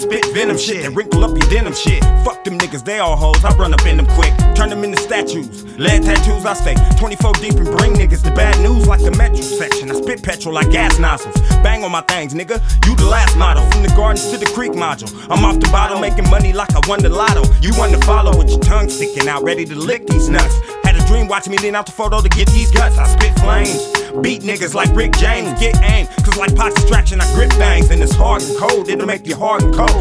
Spit venom shit and wrinkle up your denim shit. Fuck them niggas, they all hoes, I run up in them quick. Turn them into statues, lead tattoos, I stay 24 deep and bring niggas the bad news like the metro section. I spit petrol like gas nozzles, bang on my things, nigga, you the last model. From the gardens to the creek module, I'm off the bottle, making money like I won the lotto. You want to follow with your tongue sticking out, ready to lick these nuts. Had a dream watching me lean out the photo to get these guts. I spit flames, beat niggas like Rick James, get aim, cause like pot distraction I grip things. And it's hard and cold, it'll make you hard and cold.